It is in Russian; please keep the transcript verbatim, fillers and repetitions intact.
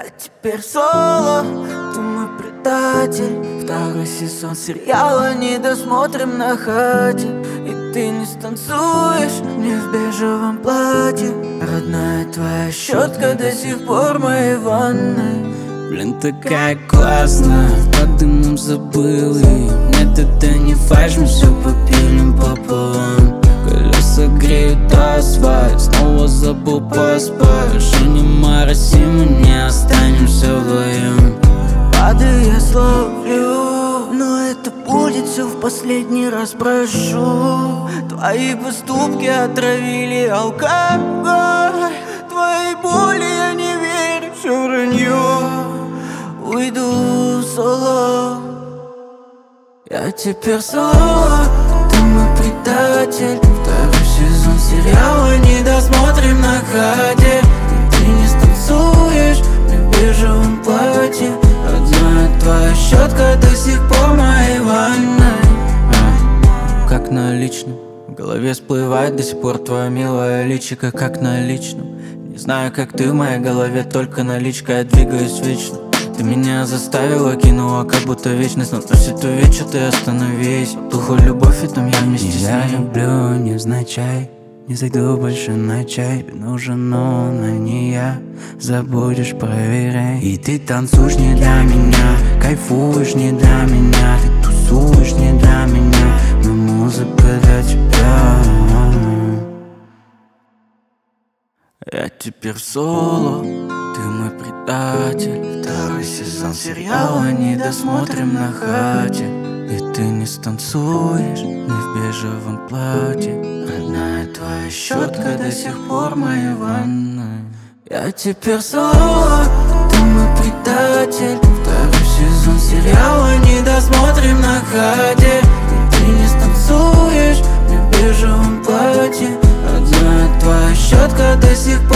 Я теперь соло, ты мой предатель. Второй сезон сериала не досмотрим на хате. И ты не станцуешь мне в бежевом платье. Родная твоя щетка до сих пор в моей ванной. Блин, такая классная, под дымом забыл. И нет, это не фальшь, мы все попилим пополам. Колеса греют асфальт, снова забыл поспать. Женя, мороси, мы не останемся вдвоем. Падаю, я словлю, но это будет все в последний раз, прошу. Твои поступки отравили алкоголь. Твоей боли я не верю, все вранье. Уйду соло. Я теперь соло, ты мой предатель. Второй сезон сериала не досмотрим на хате. И ты не станцуешь мне в бежевом платье. Родная твоя щетка до сих пор в моей ванной. а, Как на личном, в голове всплывает до сих пор твое милое личико, как на личном. Не знаю, как ты в моей голове, только наличка, я двигаюсь вечно. Ты меня заставила, кинула, как будто вечность. Но носит увечья, ты остановись. Туху любовь, и там я вместе с ней. Я люблю, невзначай. Не зайду больше на чай. Тебе нужен он, а не я. Забудешь, проверяй. И ты танцуешь не для меня, кайфуешь не для меня, ты тусуешь не для меня, но музыка для тебя. Я теперь соло, ты мой предатель. Второй сезон сериала не досмотрим на хате. И ты не станцуешь мне в бежевом платье. Родная твоя щетка до сих пор в моей ванной. Я теперь соло, ты мой предатель. Второй сезон сериала не досмотрим на хате. И ты не станцуешь мне в бежевом платье. Родная твоя щетка до сих пор